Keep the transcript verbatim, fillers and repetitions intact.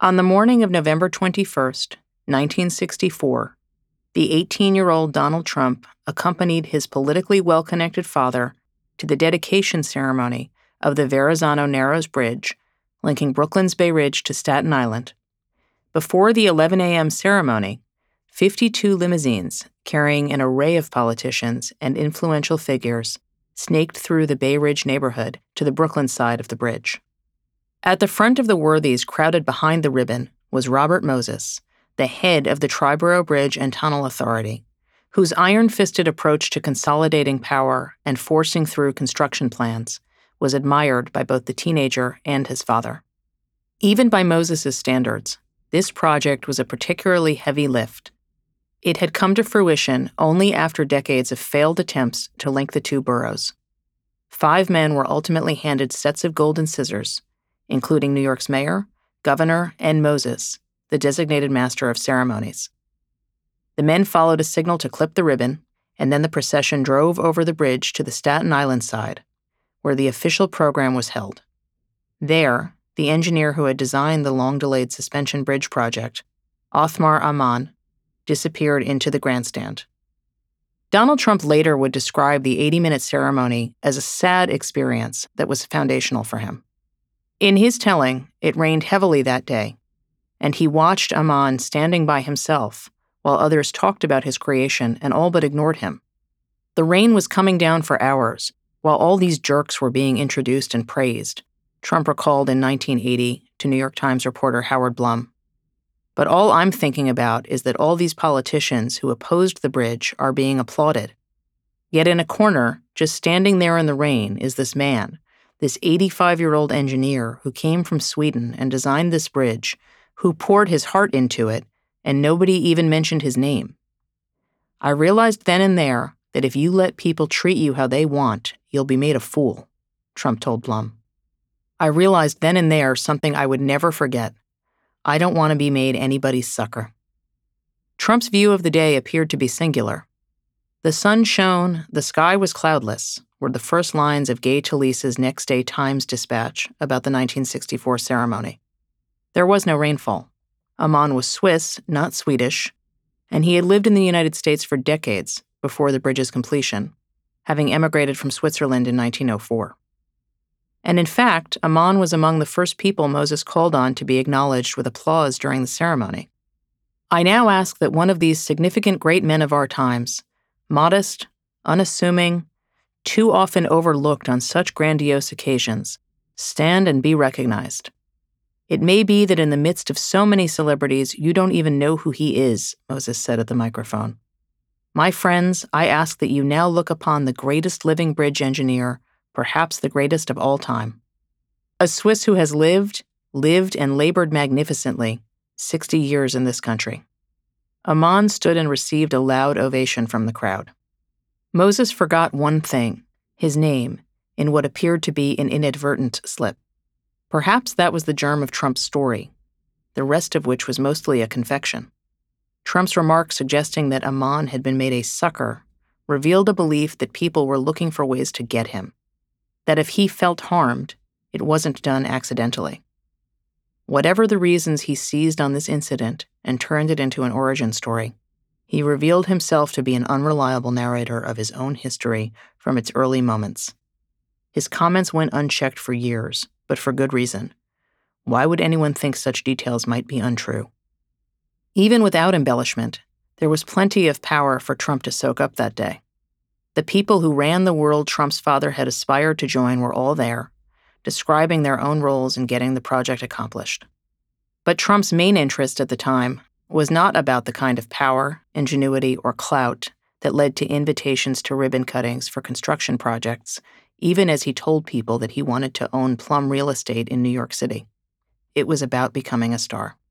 On the morning of November twenty-first, nineteen sixty-four, the eighteen-year-old Donald Trump accompanied his politically well-connected father to the dedication ceremony of the Verrazano Narrows Bridge, linking Brooklyn's Bay Ridge to Staten Island. Before the eleven a.m. ceremony, fifty-two limousines carrying an array of politicians and influential figures snaked through the Bay Ridge neighborhood to the Brooklyn side of the bridge. At the front of the worthies crowded behind the ribbon was Robert Moses, the head of the Triborough Bridge and Tunnel Authority, whose iron-fisted approach to consolidating power and forcing through construction plans was admired by both the teenager and his father. Even by Moses's standards, this project was a particularly heavy lift. It had come to fruition only after decades of failed attempts to link the two boroughs. Five men were ultimately handed sets of golden scissors, including New York's mayor, governor, and Moses, the designated master of ceremonies. The men followed a signal to clip the ribbon, and then the procession drove over the bridge to the Staten Island side, where the official program was held. There, the engineer who had designed the long-delayed suspension bridge project, Othmar Ammann, disappeared into the grandstand. Donald Trump later would describe the eighty-minute ceremony as a sad experience that was foundational for him. In his telling, it rained heavily that day, and he watched Ammann standing by himself while others talked about his creation and all but ignored him. The rain was coming down for hours, while all these jerks were being introduced and praised, Trump recalled in nineteen eighty to New York Times reporter Howard Blum. But all I'm thinking about is that all these politicians who opposed the bridge are being applauded. Yet in a corner, just standing there in the rain, is this man, this eighty-five-year-old engineer who came from Sweden and designed this bridge, who poured his heart into it, and nobody even mentioned his name. I realized then and there that if you let people treat you how they want, you'll be made a fool, Trump told Blum. I realized then and there something I would never forget. I don't want to be made anybody's sucker. Trump's view of the day appeared to be singular. The sun shone, the sky was cloudless, were the first lines of Gay Talese's next day Times dispatch about the nineteen sixty-four ceremony. There was no rainfall. Ammann was Swiss, not Swedish, and he had lived in the United States for decades before the bridge's completion, having emigrated from Switzerland in nineteen oh four. And in fact, Ammann was among the first people Moses called on to be acknowledged with applause during the ceremony. I now ask that one of these significant great men of our times, modest, unassuming, too often overlooked on such grandiose occasions, stand and be recognized. It may be that in the midst of so many celebrities, you don't even know who he is, Moses said at the microphone. My friends, I ask that you now look upon the greatest living bridge engineer, perhaps the greatest of all time. A Swiss who has lived, lived and labored magnificently, sixty years in this country. Ammann stood and received a loud ovation from the crowd. Moses forgot one thing, his name, in what appeared to be an inadvertent slip. Perhaps that was the germ of Trump's story, the rest of which was mostly a confection. Trump's remark suggesting that Ammann had been made a sucker revealed a belief that people were looking for ways to get him, that if he felt harmed, it wasn't done accidentally. Whatever the reasons he seized on this incident and turned it into an origin story, he revealed himself to be an unreliable narrator of his own history from its early moments. His comments went unchecked for years, but for good reason. Why would anyone think such details might be untrue? Even without embellishment, there was plenty of power for Trump to soak up that day. The people who ran the world Trump's father had aspired to join were all there, describing their own roles in getting the project accomplished. But Trump's main interest at the time was not about the kind of power, ingenuity, or clout that led to invitations to ribbon cuttings for construction projects, even as he told people that he wanted to own plum real estate in New York City. It was about becoming a star.